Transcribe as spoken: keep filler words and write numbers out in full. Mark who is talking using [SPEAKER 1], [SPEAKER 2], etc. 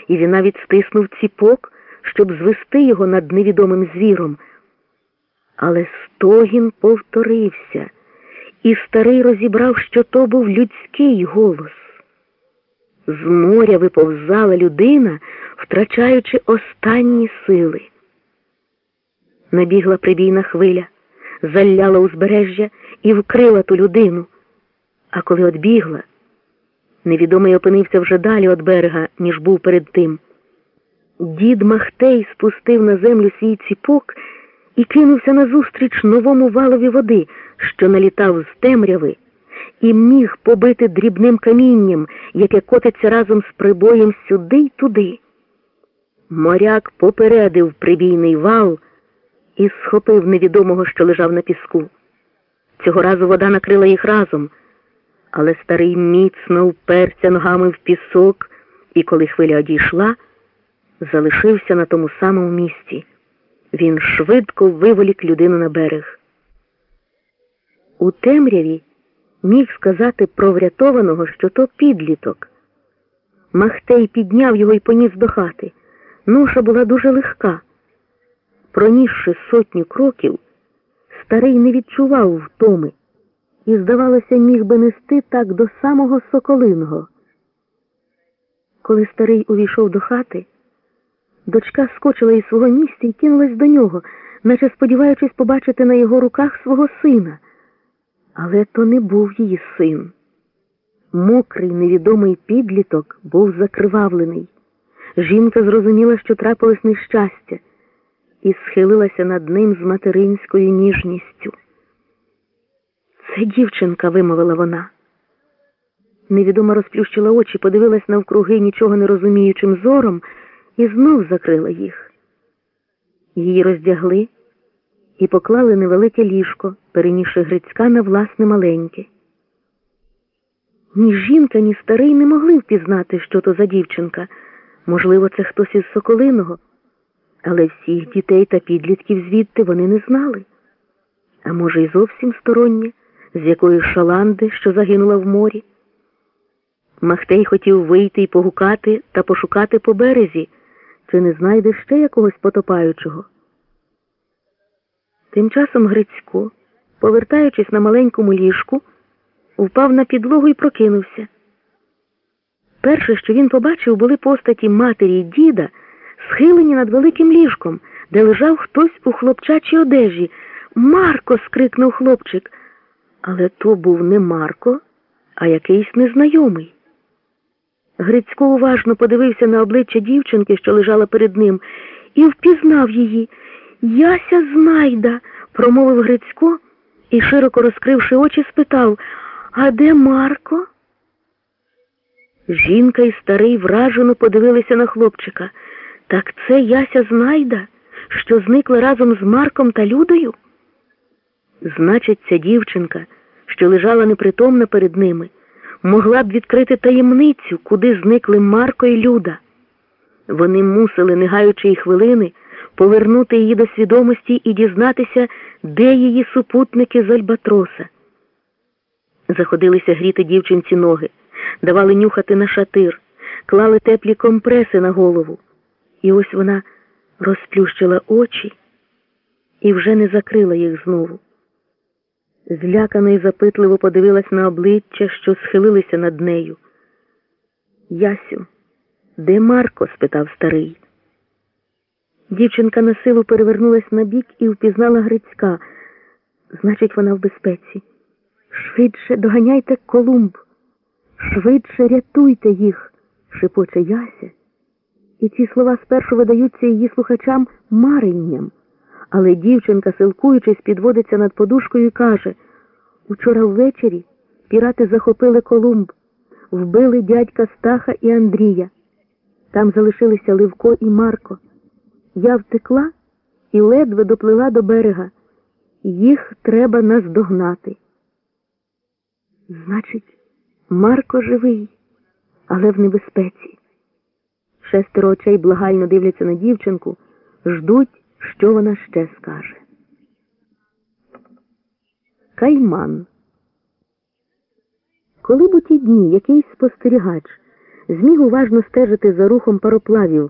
[SPEAKER 1] і він навіть стиснув ціпок, щоб звести його над невідомим звіром. Але стогін повторився, і старий розібрав, що то був людський голос. З моря виповзала людина, втрачаючи останні сили. Набігла прибійна хвиля, залляла узбережжя і вкрила ту людину. А коли одбігла, невідомий опинився вже далі від берега, ніж був перед тим. Дід Махтей спустив на землю свій ціпок і кинувся назустріч новому валові води, що налітав з темряви, і міг побити дрібним камінням, яке котиться разом з прибоєм сюди й туди. Моряк попередив прибійний вал і схопив невідомого, що лежав на піску. Цього разу вода накрила їх разом, але старий міцно вперся ногами в пісок, і коли хвиля одійшла, залишився на тому самому місці. Він швидко виволік людину на берег. У темряві міг сказати про врятованого, що то підліток. Махтей підняв його і поніс до хати. Ноша була дуже легка. Пронісши сотню кроків, старий не відчував втоми і, здавалося, міг би нести так до самого Соколиного. Коли старий увійшов до хати, дочка скочила із свого місця і кинулась до нього, наче сподіваючись побачити на його руках свого сина. Але то не був її син. Мокрий, невідомий підліток був закривавлений. Жінка зрозуміла, що трапилось нещастя, і схилилася над ним з материнською ніжністю. «Це дівчинка», – вимовила вона. Невідома розплющила очі, подивилась навкруги нічого не розуміючим зором і знов закрила їх. Її роздягли і поклали невелике ліжко, перенісши Грицька на власне маленьке. Ні жінка, ні старий не могли впізнати, що то за дівчинка. Можливо, це хтось із Соколиного, але всіх дітей та підлітків звідти вони не знали. А може, й зовсім стороння, з якоїсь шаланди, що загинула в морі. Махтей хотів вийти і погукати та пошукати по березі, чи не знайде ще якогось потопаючого. Тим часом Грицько, повертаючись на маленькому ліжку, впав на підлогу і прокинувся. Перше, що він побачив, були постаті матері й діда, схилені над великим ліжком, де лежав хтось у хлопчачій одежі. «Марко!» – скрикнув хлопчик. Але то був не Марко, а якийсь незнайомий. Грицько уважно подивився на обличчя дівчинки, що лежала перед ним, і впізнав її. «Яся Знайда!» – промовив Грицько і, широко розкривши очі, спитав: «А де Марко?» Жінка і старий вражено подивилися на хлопчика. Так це Яся Знайда, що зникла разом з Марком та Людою? Значить, ця дівчинка, що лежала непритомна перед ними, могла б відкрити таємницю, куди зникли Марко і Люда. Вони мусили, не гаючи й хвилини, повернути її до свідомості і дізнатися, де її супутники з Альбатроса. Заходилися гріти дівчинці ноги, давали нюхати на шатир, клали теплі компреси на голову. І ось вона розплющила очі і вже не закрила їх знову. Злякано і запитливо подивилась на обличчя, що схилилися над нею. «Ясю, де Марко?» – спитав старий. Дівчинка на силу перевернулась на бік і впізнала Грицька. Значить, вона в безпеці. «Швидше доганяйте Колумб! Швидше рятуйте їх!» – шепоче Яся. І ці слова спершу видаються її слухачам маренням. Але дівчинка, силкуючись, підводиться над подушкою і каже: «Учора ввечері пірати захопили Колумб, вбили дядька Стаха і Андрія. Там залишилися Левко і Марко. Я втекла і ледве доплила до берега. Їх треба наздогнати». Значить, Марко живий, але в небезпеці. Шестеро очей благально дивляться на дівчинку, ждуть, що вона ще скаже. Кайман. Коли б у ті дні якийсь спостерігач зміг уважно стежити за рухом пароплавів,